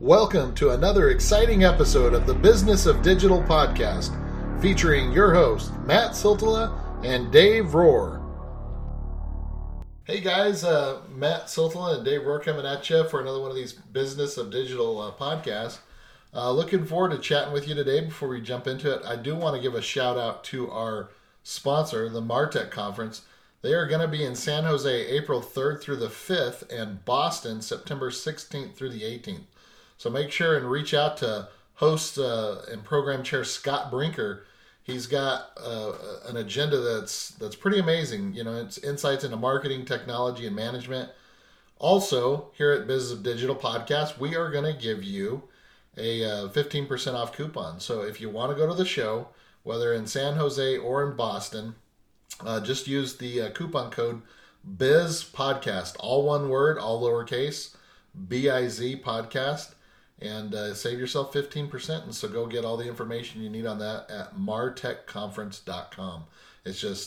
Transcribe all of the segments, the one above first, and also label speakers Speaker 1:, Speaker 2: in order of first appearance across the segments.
Speaker 1: Welcome to another exciting episode of the Business of Digital podcast, featuring your hosts, Matt Siltala and Dave Rohr. Hey guys, Matt Siltala and Dave Rohr coming at you for another one of these Business of Digital podcasts. Looking forward to chatting with you today. Before we jump into it, I do want to give a shout out to our sponsor, the Martech Conference. They are going to be in San Jose April 3rd through the 5th and Boston September 16th through the 18th. So make sure and reach out to host and program chair Scott Brinker. He's got an agenda that's pretty amazing. You know, it's insights into marketing, technology, and management. Also, here at Business of Digital Podcast, we are going to give you a 15% off coupon. So if you want to go to the show, whether in San Jose or in Boston, just use the coupon code BIZ-PODCAST, all one word, all lowercase, BIZ podcast, and save yourself 15%. And so go get all the information you need on that at martechconference.com. It's just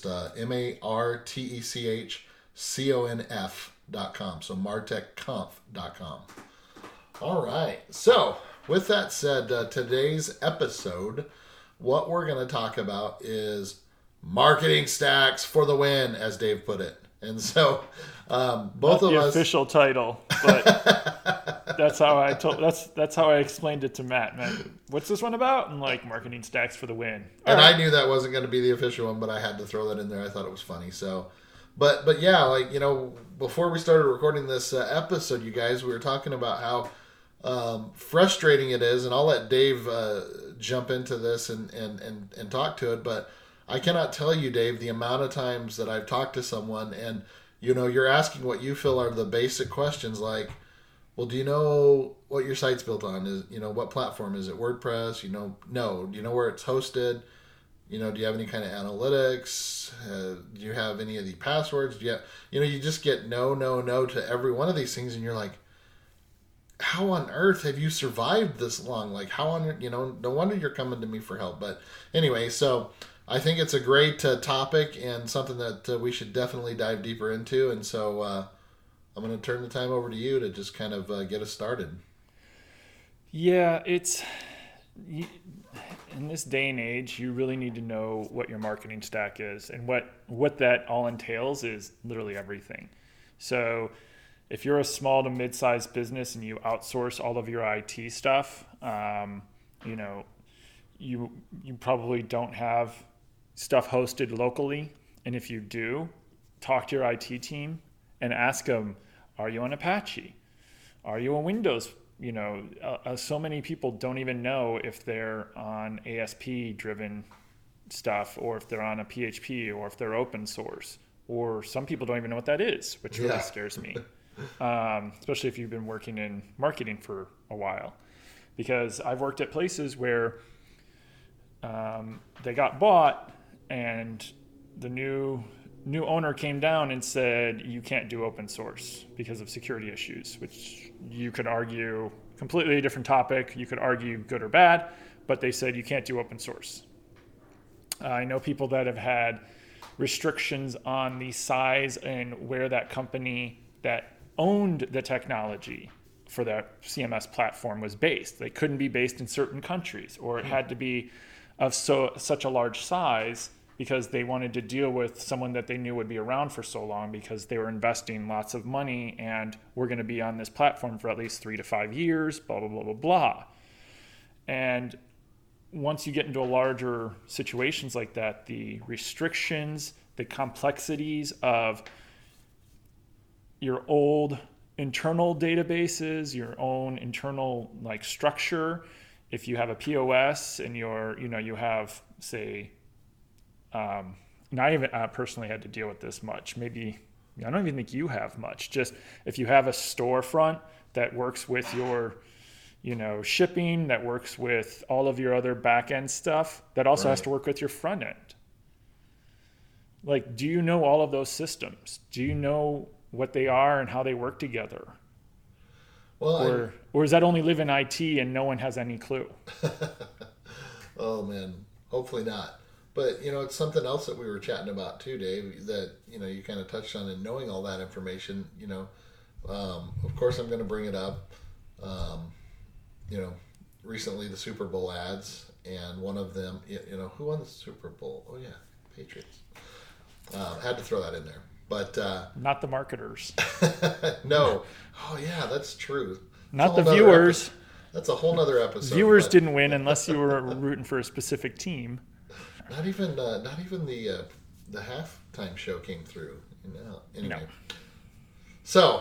Speaker 1: martechconf.com. So martechconf.com. All right. So with that said, today's episode, what we're going to talk about is marketing stacks for the win, as Dave put it. And so both of us,
Speaker 2: the official title, but that's how I that's how I explained it to Matt. Man, what's this one about? And like, marketing stacks for the win.
Speaker 1: And I knew that wasn't going to be the official one, but I had to throw that in there. I thought it was funny. So, but yeah, like, you know, before we started recording this episode, you guys, we were talking about how frustrating it is, and I'll let Dave jump into this and talk to it, but I cannot tell you, Dave, the amount of times that I've talked to someone and, you know, you're asking what you feel are the basic questions like, well, do you know what your site's built on? Is, you know, what platform? Is it WordPress? You know, no. Do you know where it's hosted? You know, do you have any kind of analytics? Do you have any of the passwords? Do you have, you know, you just get no to every one of these things, and you're like, how on earth have you survived this long? Like, how on, you know, no wonder you're coming to me for help. But anyway, so I think it's a great topic and something that we should definitely dive deeper into. And so I'm going to turn the time over to you to just kind of get us started.
Speaker 2: Yeah, it's in this day and age, you really need to know what your marketing stack is, and what that all entails is literally everything. So if you're a small to mid-sized business and you outsource all of your IT stuff, you know, you probably don't have stuff hosted locally. And if you do, talk to your IT team and ask them, are you on Apache? Are you on Windows? You know, so many people don't even know if they're on ASP driven stuff, or if they're on a PHP, or if they're open source, or some people don't even know what that is, which really scares me. Especially if you've been working in marketing for a while, because I've worked at places where they got bought and the new owner came down and said, you can't do open source because of security issues, which you could argue completely different topic. You could argue good or bad, but they said you can't do open source. I know people that have had restrictions on the size and where that company that owned the technology for that CMS platform was based. They couldn't be based in certain countries, or it had to be of such a large size because they wanted to deal with someone that they knew would be around for so long, because they were investing lots of money and we're going to be on this platform for at least 3 to 5 years, blah, blah, blah, blah, blah. And once you get into larger situations like that, the restrictions, the complexities of your old internal databases, your own internal like structure. If you have a POS and you have, say, I personally had to deal with this much. Maybe, I don't even think you have much. Just if you have a storefront that works with your, you know, shipping, that works with all of your other back end stuff, that also has to work with your front end. Like, do you know all of those systems? Do you know what they are and how they work together? Well, or is that only live in IT and no one has any clue?
Speaker 1: Oh man, hopefully not. But, you know, it's something else that we were chatting about too, Dave, that, you know, you kind of touched on, and knowing all that information, you know, of course I'm going to bring it up. recently the Super Bowl ads, and one of them, who won the Super Bowl? Oh yeah, Patriots. Had to throw that in there, but
Speaker 2: not the marketers.
Speaker 1: No. Oh yeah, that's true.
Speaker 2: Not the viewers.
Speaker 1: That's a whole nother episode.
Speaker 2: Viewers didn't win unless you were rooting for a specific team.
Speaker 1: Not even the halftime show came through. Anyway. No. So,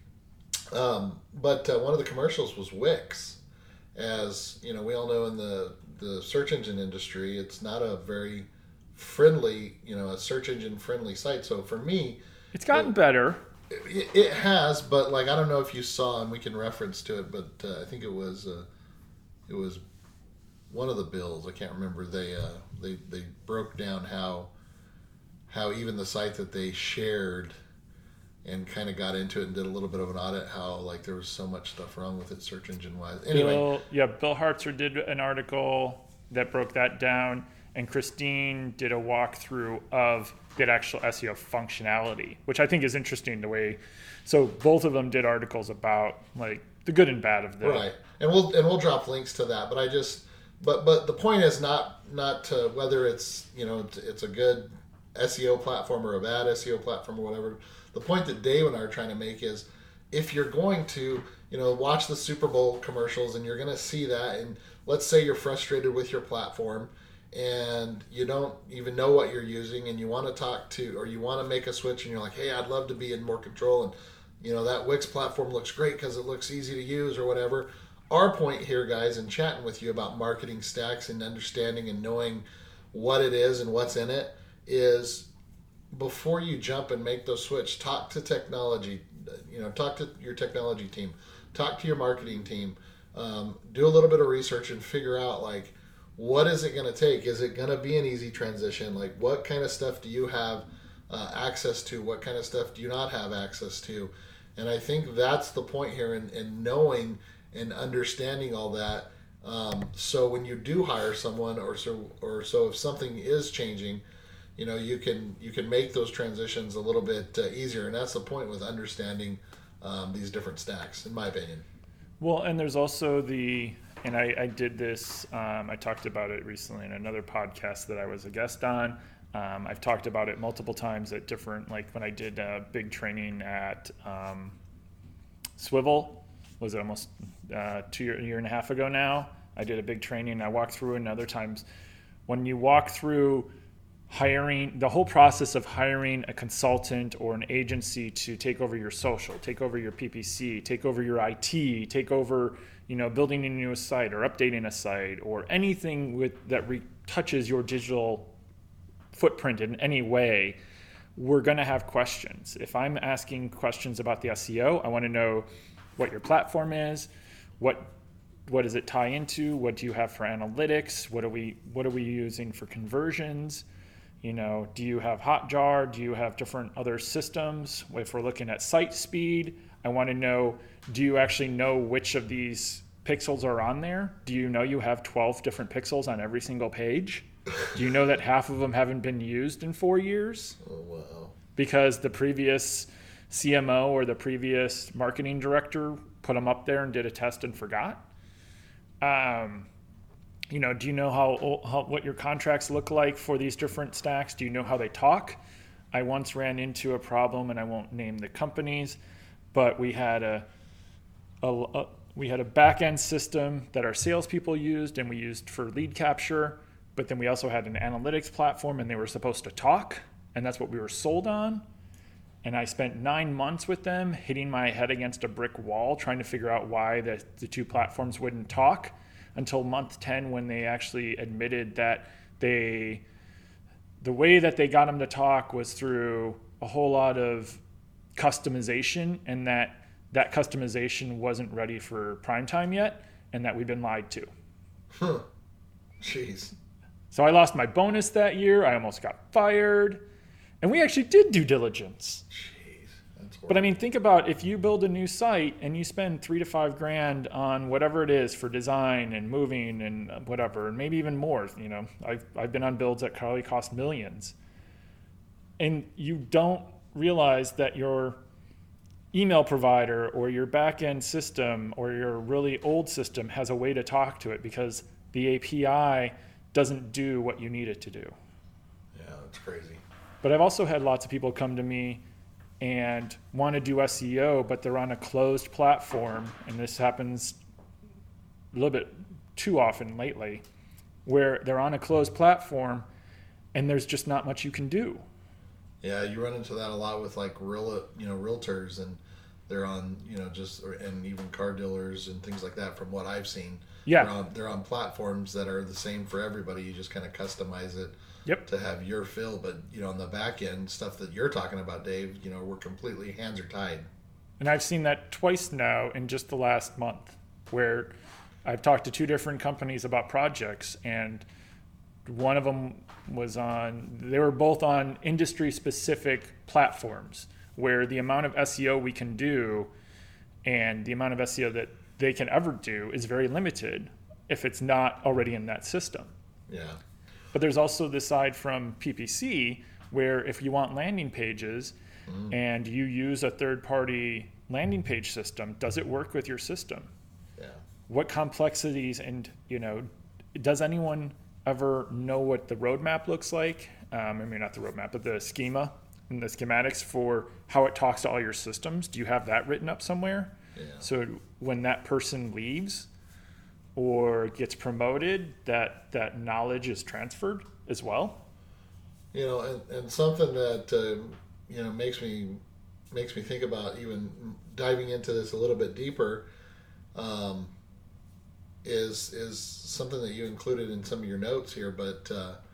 Speaker 1: but one of the commercials was Wix. As we all know, in the search engine industry, it's not a very friendly, a search engine friendly site. So for me,
Speaker 2: it's gotten better.
Speaker 1: It has, but I don't know if you saw, and we can reference to it, but I think it was one of the bills. I can't remember. They broke down how even the site that they shared and kind of got into it and did a little bit of an audit, how there was so much stuff wrong with it search engine wise. Anyway,
Speaker 2: Bill Hartzer did an article that broke that down, and Christine did a walkthrough of the actual SEO functionality, which I think is interesting the way. So both of them did articles about the good and bad of the
Speaker 1: right, and we'll drop links to that. But but the point is not to whether it's it's a good SEO platform or a bad SEO platform or whatever. The point that Dave and I are trying to make is, if you're going to watch the Super Bowl commercials and you're going to see that, and let's say you're frustrated with your platform and you don't even know what you're using, and you want to talk to, or you want to make a switch, and you're like, hey, I'd love to be in more control, and that Wix platform looks great because it looks easy to use or whatever. Our point here, guys, in chatting with you about marketing stacks and understanding and knowing what it is and what's in it, is before you jump and make those switch, talk to technology, talk to your technology team, talk to your marketing team, do a little bit of research and figure out what is it going to take? Is it going to be an easy transition? What kind of stuff do you have access to? What kind of stuff do you not have access to? And I think that's the point here in knowing and understanding all that. So when you do hire someone, or so if something is changing, you can make those transitions a little bit easier. And that's the point with understanding these different stacks, in my opinion.
Speaker 2: Well, and there's also and I did this, I talked about it recently in another podcast that I was a guest on. I've talked about it multiple times at different, when I did a big training at Swivel, was it almost a year and a half ago now? I did a big training. I walked through, and other times when you walk through hiring, the whole process of hiring a consultant or an agency to take over your social, take over your PPC, take over your IT, take over, building a new site or updating a site or anything that touches your digital footprint in any way, we're going to have questions. If I'm asking questions about the SEO, I want to know what your platform is, what does it tie into, what do you have for analytics, what are we using for conversions? Do you have Hotjar? Do you have different other systems? If we're looking at site speed, I want to know, do you actually know which of these pixels are on there? Do you know you have 12 different pixels on every single page? Do you know that half of them haven't been used in 4 years?
Speaker 1: Oh, wow. Because
Speaker 2: the previous CMO or the previous marketing director put them up there and did a test and forgot? Do you know how what your contracts look like for these different stacks? Do you know how they talk? I once ran into a problem, and I won't name the companies, but we had a back-end system that our salespeople used, and we used for lead capture. But then we also had an analytics platform, and they were supposed to talk, and that's what we were sold on. And I spent 9 months with them, hitting my head against a brick wall, trying to figure out why the two platforms wouldn't talk, until month 10, when they actually admitted that the way that they got them to talk was through a whole lot of customization, and that customization wasn't ready for prime time yet, and that we've been lied to.
Speaker 1: Huh. Jeez.
Speaker 2: So I lost my bonus that year. I almost got fired. And we actually did due diligence.
Speaker 1: Jeez. That's horrible.
Speaker 2: But I mean, think about if you build a new site and you spend $3,000 to $5,000 on whatever it is for design and moving and whatever, and maybe even more. I've been on builds that probably cost millions. And you don't realize that email provider or your back-end system or your really old system has a way to talk to it, because the API doesn't do what you need it to do.
Speaker 1: Yeah, that's crazy.
Speaker 2: But I've also had lots of people come to me and want to do SEO, but they're on a closed platform, and this happens a little bit too often lately, where they're on a closed platform and there's just not much you can do.
Speaker 1: Yeah, you run into that a lot with like realtors, and they're on, and even car dealers and things like that. From what I've seen,
Speaker 2: Yeah.
Speaker 1: they're on platforms that are the same for everybody. You just kind of customize it.
Speaker 2: Yep.
Speaker 1: To have your fill, but on the back end stuff that you're talking about, Dave, we're completely hands are tied.
Speaker 2: And I've seen that twice now in just the last month, where I've talked to two different companies about projects, and one of them they were both on industry specific platforms where the amount of SEO we can do and the amount of SEO that they can ever do is very limited if it's not already in that system.
Speaker 1: Yeah.
Speaker 2: But there's also this side from PPC where if you want landing pages and you use a third-party landing page system, does it work with your system?
Speaker 1: Yeah.
Speaker 2: What complexities and, does anyone ever know what the roadmap looks like? Not the roadmap, but the schema and the schematics for how it talks to all your systems. Do you have that written up somewhere?
Speaker 1: Yeah.
Speaker 2: So when that person leaves or gets promoted, that knowledge is transferred as well.
Speaker 1: And something that makes me think about even diving into this a little bit deeper, is something that you included in some of your notes here, but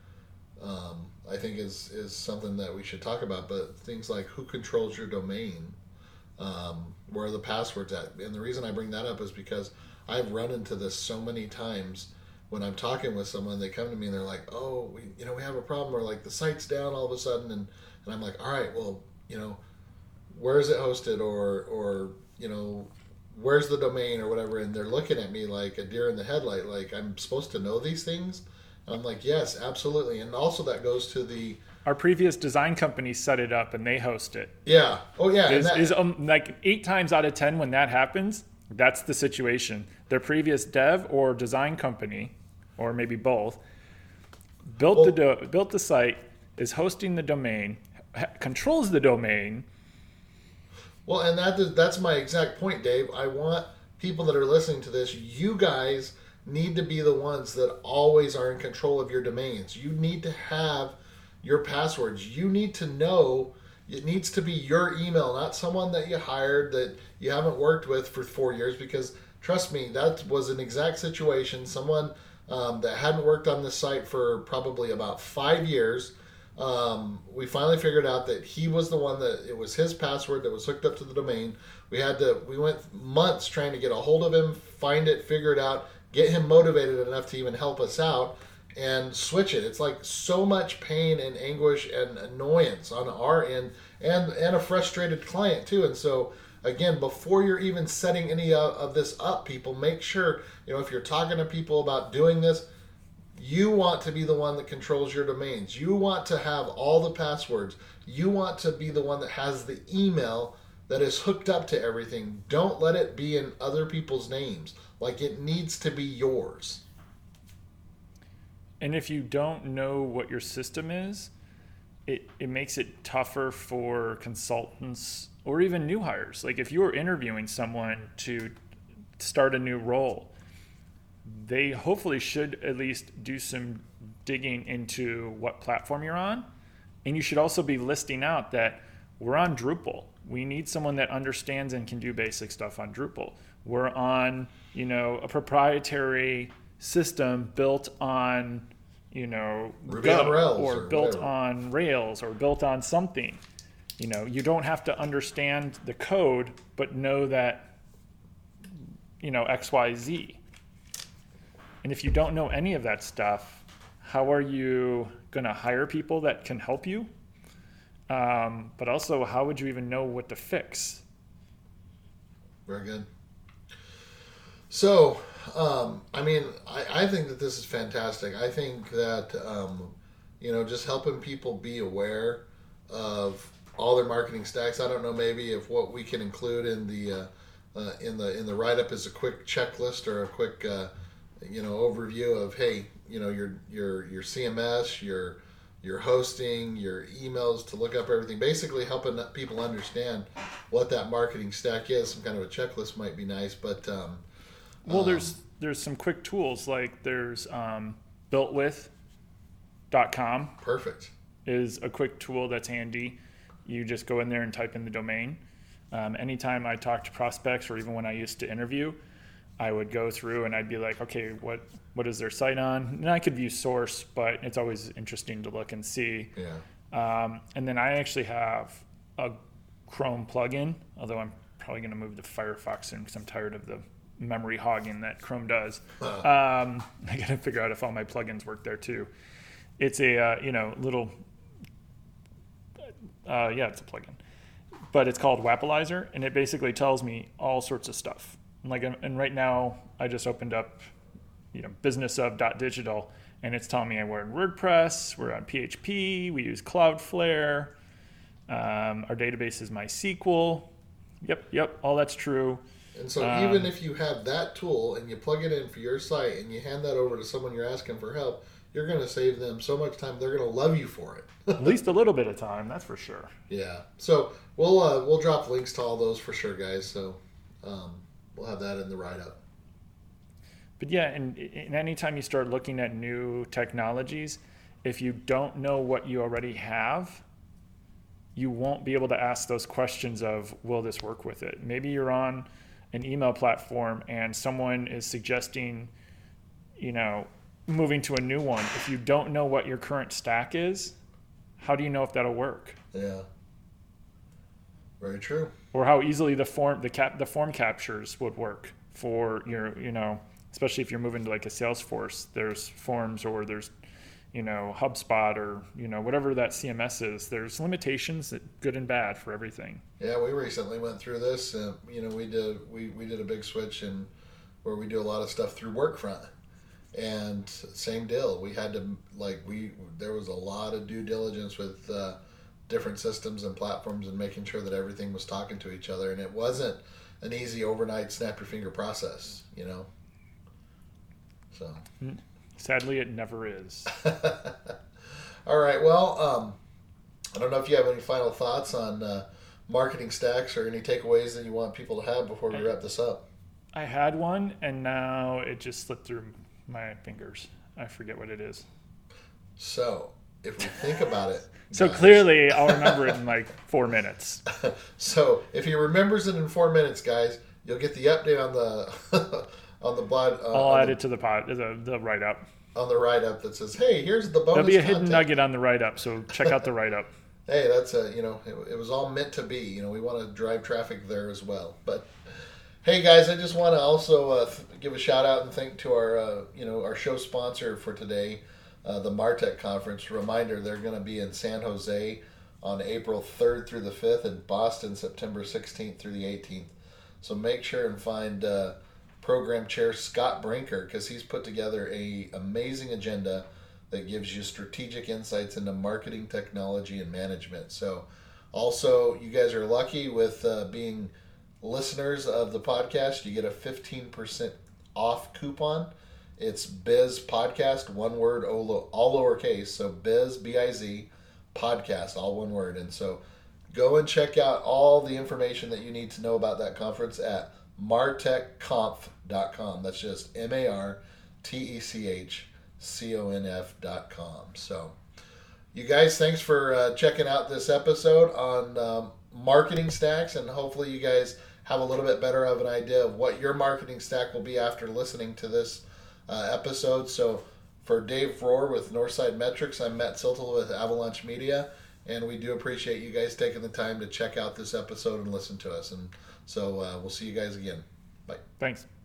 Speaker 1: I think is something that we should talk about. But things like who controls your domain, where are the passwords at? And the reason I bring that up is because I've run into this so many times when I'm talking with someone. They come to me and they're like, "Oh, we have a problem," or like the site's down all of a sudden, and I'm like, "All right, well, where is it hosted, or where's the domain or whatever?" And they're looking at me like a deer in the headlight, like I'm supposed to know these things. And I'm like, yes, absolutely. And also that goes to
Speaker 2: our previous design company set it up and they host it.
Speaker 1: Yeah. Oh yeah.
Speaker 2: Is like 8 times out of 10 when that happens, that's the situation. Their previous dev or design company, or maybe both, built the site, is hosting the domain, controls the domain.
Speaker 1: Well, and that's my exact point, Dave. I want people that are listening to this, you guys need to be the ones that always are in control of your domains. You need to have your passwords. You need to know it needs to be your email, not someone that you hired that you haven't worked with for 4 years, because trust me, that was an exact situation. Someone that hadn't worked on this site for probably about 5 years. We finally figured out that he was the one that it was his password that was hooked up to the domain. We went months trying to get a hold of him, find it, figure it out, get him motivated enough to even help us out and switch it. It's like so much pain and anguish and annoyance on our end, and a frustrated client too. And so again, before you're even setting any of this up, people, make sure, if you're talking to people about doing this, you want to be the one that controls your domains. You want to have all the passwords. You want to be the one that has the email that is hooked up to everything. Don't let it be in other people's names. Like, it needs to be yours.
Speaker 2: And if you don't know what your system is, it makes it tougher for consultants or even new hires. Like if you are interviewing someone to start a new role, they hopefully should at least do some digging into what platform you're on. And you should also be listing out that we're on Drupal. We need someone that understands and can do basic stuff on Drupal. We're on, a proprietary system built on,
Speaker 1: Ruby on Rails
Speaker 2: or built on Rails or built on something. You don't have to understand the code, but know that, X, Y, Z. And if you don't know any of that stuff, how are you going to hire people that can help you? But also, how would you even know what to fix?
Speaker 1: Very good. So, I think that this is fantastic. I think that, just helping people be aware of all their marketing stacks. I don't know maybe if what we can include in the write up is a quick checklist or a quick overview of, hey, your CMS, your hosting, your emails, to look up everything, basically helping people understand what that marketing stack is. Some kind of a checklist might be nice, but
Speaker 2: there's some quick tools, like there's builtwith.com.
Speaker 1: Perfect.
Speaker 2: Is a quick tool that's handy. You just go in there and type in the domain. Anytime I talk to prospects, or even when I used to interview, I would go through and I'd be like, okay, what is their site on? And I could view source, but it's always interesting to look and see.
Speaker 1: Yeah.
Speaker 2: And then I actually have a Chrome plugin, although I'm probably going to move to Firefox soon because I'm tired of the memory hogging that Chrome does. I got to figure out if all my plugins work there too. It's a little it's a plugin, but it's called Wappalizer, and it basically tells me all sorts of stuff. And right now I just opened up businessof.digital, and it's telling me we're in WordPress, we're on PHP, we use Cloudflare, our database is MySQL. Yep, all that's true.
Speaker 1: And so even if you have that tool and you plug it in for your site and you hand that over to someone you're asking for help, you're going to save them so much time. They're going to love you for it.
Speaker 2: At least a little bit of time, that's for sure.
Speaker 1: Yeah. So we'll drop links to all those for sure, guys. So we'll have that in the write-up.
Speaker 2: But yeah, and anytime you start looking at new technologies, if you don't know what you already have, you won't be able to ask those questions of, will this work with it? Maybe you're on an email platform and someone is suggesting, moving to a new one. If you don't know what your current stack is, how do you know if that'll work?
Speaker 1: Yeah. Very true.
Speaker 2: Or how easily the form captures would work for your, especially if you're moving to like a Salesforce, there's forms, or there's, HubSpot, or, whatever that CMS is. There's limitations, good and bad, for everything.
Speaker 1: Yeah, we recently went through this. We did a big switch and where we do a lot of stuff through Workfront. And same deal. We had to there was a lot of due diligence with different systems and platforms and making sure that everything was talking to each other. And it wasn't an easy overnight snap your finger process, So.
Speaker 2: Sadly, it never is.
Speaker 1: All right. Well, I don't know if you have any final thoughts on marketing stacks or any takeaways that you want people to have before we wrap this up.
Speaker 2: I had one, and now it just slipped through my fingers. I forget what it is.
Speaker 1: So, if we think about it.
Speaker 2: So clearly, I'll remember it in like 4 minutes.
Speaker 1: So, if he remembers it in 4 minutes, guys, you'll get the update on the on the blog.
Speaker 2: I'll add it to the write-up.
Speaker 1: On the write-up that says, hey, here's the bonus
Speaker 2: There'll be a
Speaker 1: content.
Speaker 2: hidden nugget on the write-up, so check out the write-up.
Speaker 1: Hey, that's it was all meant to be. We want to drive traffic there as well. But hey, guys, I just want to also give a shout out and thank to our our show sponsor for today, the Martech Conference. Reminder: they're going to be in San Jose on April 3rd through the 5th, and Boston September 16th through the 18th. So make sure and find program chair Scott Brinker, because he's put together a amazing agenda that gives you strategic insights into marketing, technology, and management. So also, you guys are lucky with being listeners of the podcast. You get a 15% off coupon. It's Biz Podcast, one word, all lowercase. So Biz, B-I-Z, Podcast, all one word. And so go and check out all the information that you need to know about that conference at martechconf.com. That's just martechconf.com. So you guys, thanks for checking out this episode on marketing stacks, and hopefully you guys have a little bit better of an idea of what your marketing stack will be after listening to this episode. So for Dave Rohr with Northside Metrics, I'm Matt Siltel with Avalanche Media, and we do appreciate you guys taking the time to check out this episode and listen to us. And so we'll see you guys again. Bye.
Speaker 2: Thanks.